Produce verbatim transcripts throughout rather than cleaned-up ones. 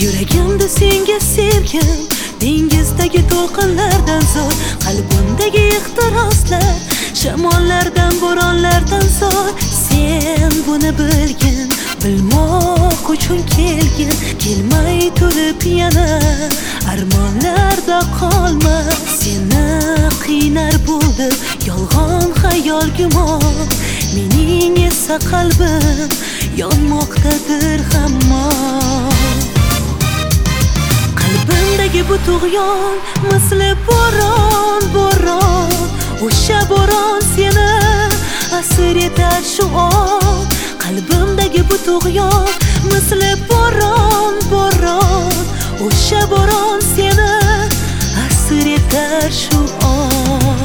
Yuragimda senga sevgim dengizdagi to'lqinlardan zo'r, qalbimdagi ehtiroslar shamollardan, bo'ronlardan zo'r. Sen buni bilgin, bilmoq uchun kelgin, kelmay turib yana armonlarda qolma. Seni qiynar bo'ldi yolg'on xayol gumon, mening esa qalbim yonmoqdadir hamon. Qalbimdagi bu tug'yon misli bo'ron, bo'ron, o'sha bo'ron seni asir etar shu on. Qalbimdagi bu tug'yon misli bo'ron, bo'ron, o'sha bo'ron seni asir etar shu on.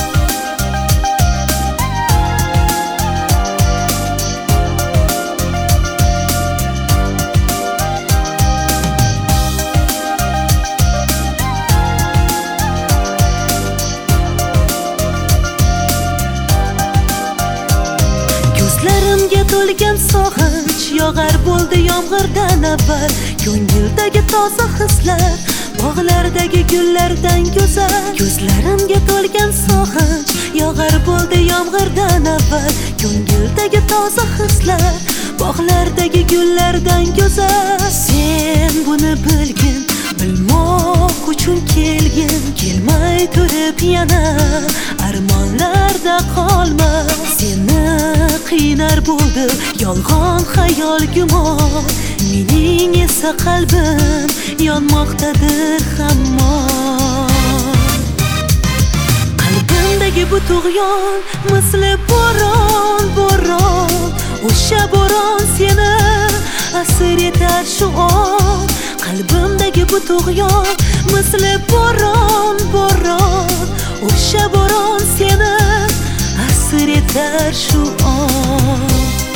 Ko'zlarimga to'lgan sog'inch yog'ar bo'ldi yomg'irdan avval. Ko'ngildagi toza hislar bog'lardagi gullardan go'zal. Ko'zlarimga to'lgan sog'inch yog'ar bo'ldi yomg'irdan avval. Ko'ngildagi toza hislar bog'lardagi gullardan go'zal. Sen buni bilgin, bilmoq uchun kelgin, kelmay turib yana armonlarda qolma. Seni qiynar bo'ldi yolg'on xayol gumon, mening esa qalbim yonmoqdadir hamon. Qalbimdagi bu tug'yon misli bo'ron, bo'ron, o'sha bo'ron seni asir etar shu on. Qalbimdagi bu tug'yon misli bo'ron, bo'ron, o'sha bo'ron seni asir etar shu on.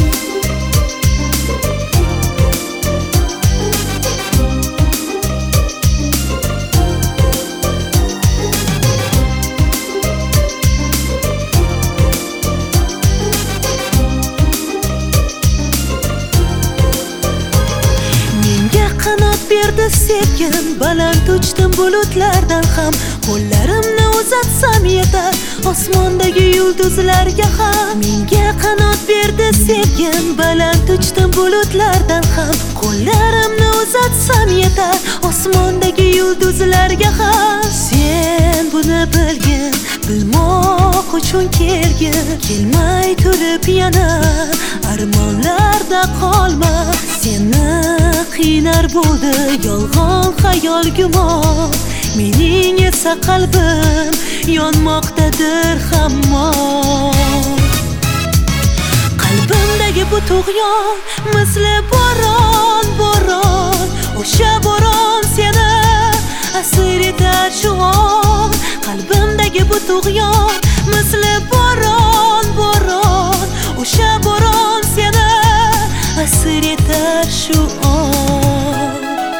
Qanot berdi sevgim, baland uchdim bulutlardan ham. Qo'llarimni uzatsam yetar osmondagi yulduzlarga ham. Menga qanot berdi sevgim, baland uchdim bulutlardan ham. Qo'llarimni uzatsam yetar osmondagi yulduzlarga ham. Sen buni bilgin, bilmoq uchun kelgin, kelmay turib yana armonlarda qolma. Seni qiynar bo'ldi yolg'on xayol gumon, mening esa qalbim yonmoqdadir hamon. Qalbimdagi bu tug'yon misli bo'ron, bo'ron, o'sha bo'ron seni asir etar shu on. Qalbimdagi bu tug'yon misli bo'ron, bo'ron, o'sha bo'ron seni asir etar shu on.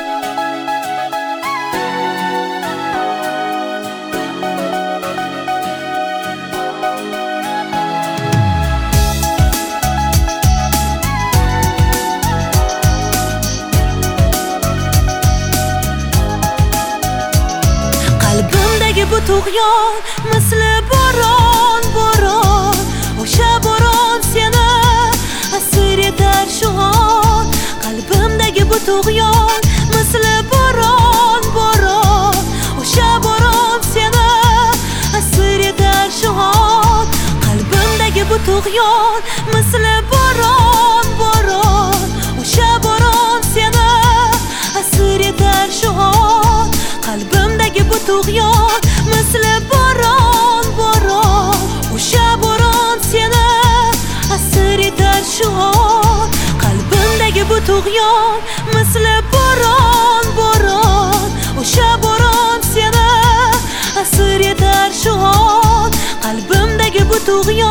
Qalbimdagi bu tug'yon misli bo'ron, bo'ron, o'sha bo'ron seni asir etar shu on. Qalbimdagi bu tug'yon misli bo'ron, bo'ron, o'sha bo'ron seni asir etar shu on. Qalbimdagi bu tug'yon misli bo'ron, bo'ron, o'sha bo'ron seni asir etar shu on. Qalbimdagi bu tug'yon misli bo'ron, bo'ron, o'sha bo'ron seni asir etar shu on. Qalbimdagi bu tug'yon misli bo'ron, bo'ron, o'sha bo'ron seni asir etar shu on. Qalbimdagi bu tug'yon